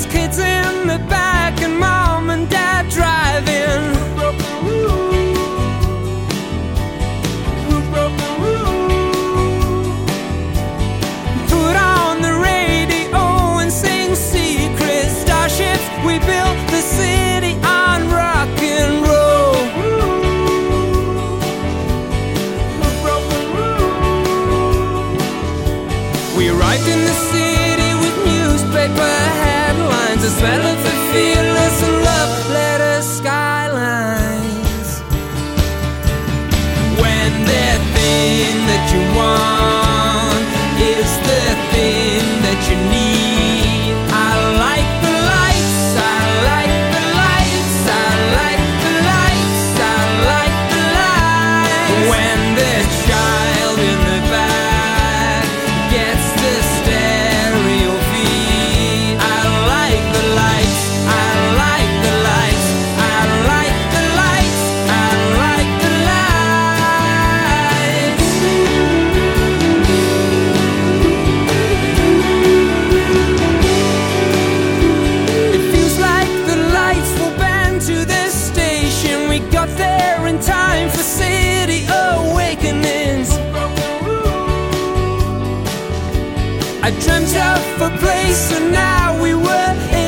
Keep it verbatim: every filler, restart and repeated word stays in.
us kids in the back and mom and dad driving. Put on the radio and sing secret starships. We built the city on rock and roll. We arrived in the city with newspaper headlines, the smell of the fearless and love letter skylines. When the thing that you want is the thing that you need, I like the lights, I like the lights, I like the lights, I like the lights. When the child in the back gets the stereo feed, I like the lights, I like the lights, I like the lights, I like the lights. It feels like the lights will bend to this station. We got there in time for city awakenings. I dreamt of a place and now we were in